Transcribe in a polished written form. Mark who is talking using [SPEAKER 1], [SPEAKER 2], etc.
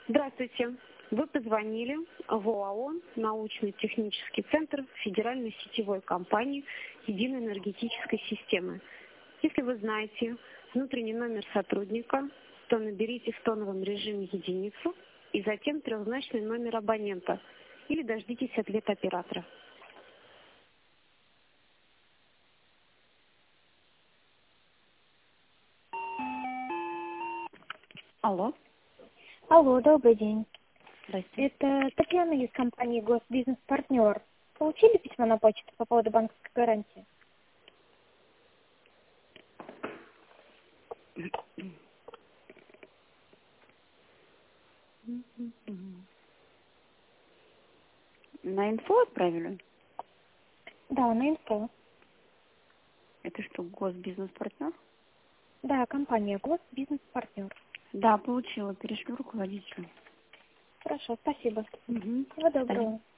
[SPEAKER 1] Здравствуйте. Вы позвонили в ОАО «Научно-технический центр Федеральной сетевой компании Единой энергетической системы». Если вы знаете внутренний номер сотрудника, то наберите в тоновом режиме единицу и затем трехзначный номер абонента или дождитесь ответа оператора. Алло.
[SPEAKER 2] Алло, добрый день.
[SPEAKER 1] Здравствуйте.
[SPEAKER 2] Это Татьяна из компании «Госбизнес-партнер». Получили письмо на почту по поводу банковской гарантии?
[SPEAKER 1] На инфо отправили?
[SPEAKER 2] Да, на инфо.
[SPEAKER 1] Это что, госбизнес-партнер?
[SPEAKER 2] Да, компания «Госбизнес-партнер».
[SPEAKER 1] Да, получила. Перешлю руководителю.
[SPEAKER 2] Хорошо, спасибо.
[SPEAKER 1] Угу.
[SPEAKER 2] Всего доброго.